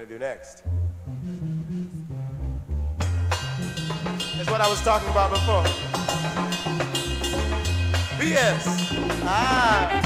going to do next. It's what I was talking about before. BS. Ah.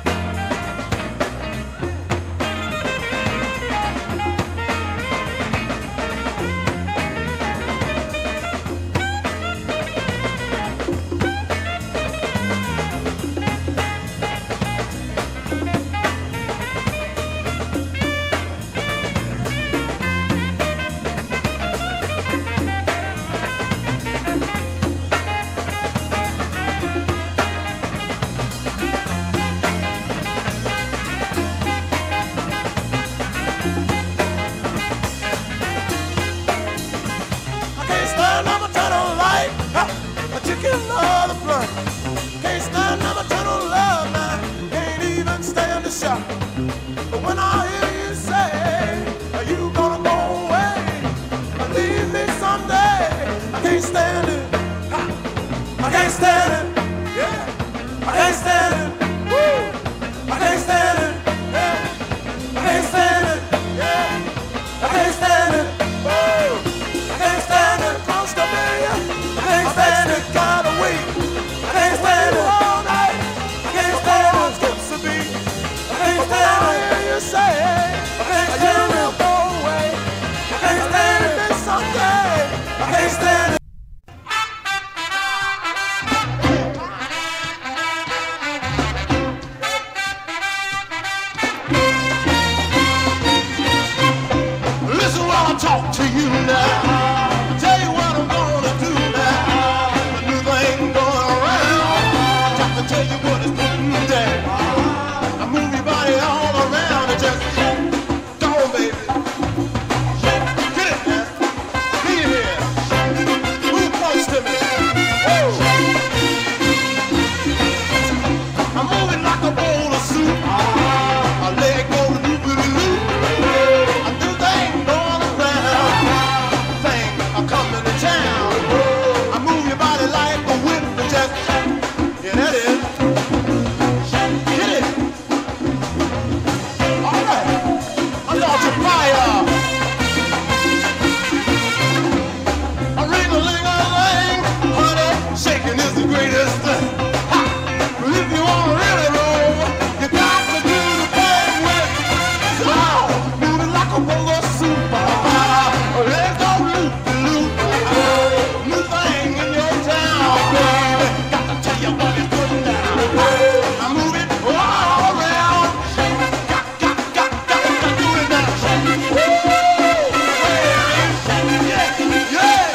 But when I hear you say you gonna go away and leave me someday, I can't stand it. I can't stand it. Yeah, I can't stand it. Woo! I can't stand it. Yeah, I can't stand it. Yeah, I can't stand it. Woo! I can't stand it. Close to me. I can't stand it. Kind of weak. I can't stand it all night. I can't stand it. Skips a beat. I can't stand it. You say, I can't stand it, go away. I can't stand it this Sunday. I can't stand it. Listen while I talk to you now. Tell you what I'm gonna do now. A new thing going around. Got to tell you what it's putting down. I move your body all around and just go on, baby. Get it, man. Be here. Move close to me. Woo. I'm moving like a bowl of soup. I let go to loop-a-loop. I do things going around. Things are coming to town. I move your body like a whip and just, yeah, that is. Get it. All right. I'm launching fire. A ring-a-ling-a-ling. Honey, shaking is the greatest thing. Ha! But if you want to really roll, you got to do the thing with slow. Moving like a bowl of soup. Let's go loop-de-loop. New thing in your town, baby. Got to tell you what it's putting down. I move it all around. Got to do it now. Woo! Yeah, yeah.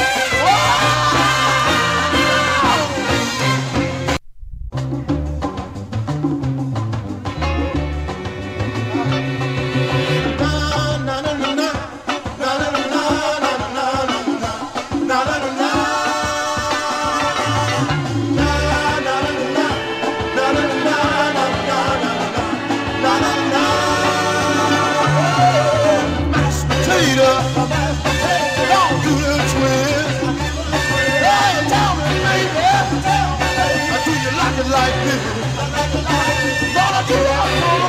Like this, gonna do it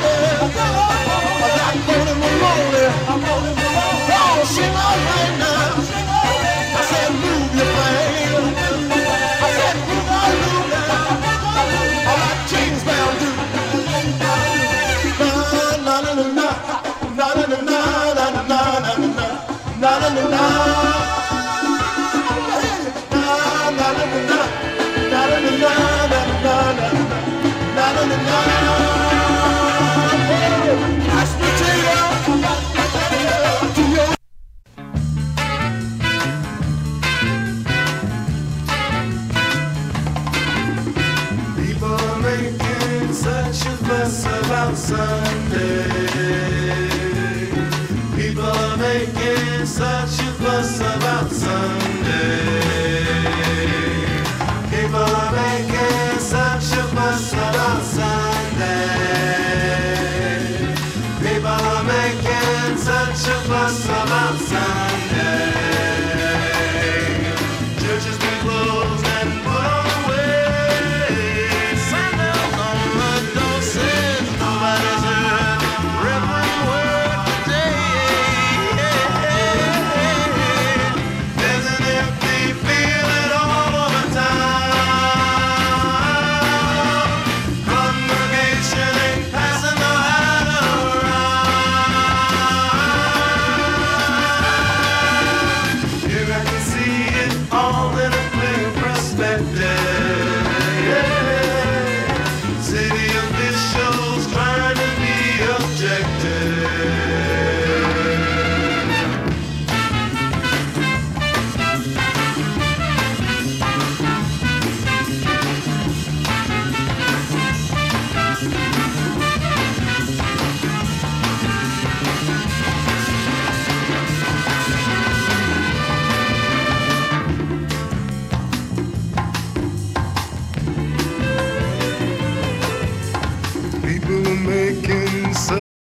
oh, sing all right now. I said move your thing. I said move all now. All like James Brown do. Na na na na na na na na na na na na na na. People are making such a fuss about Sunday. People are making such a fuss about Sunday. People are making such a fuss about Sunday. People are making such a fuss about Sunday.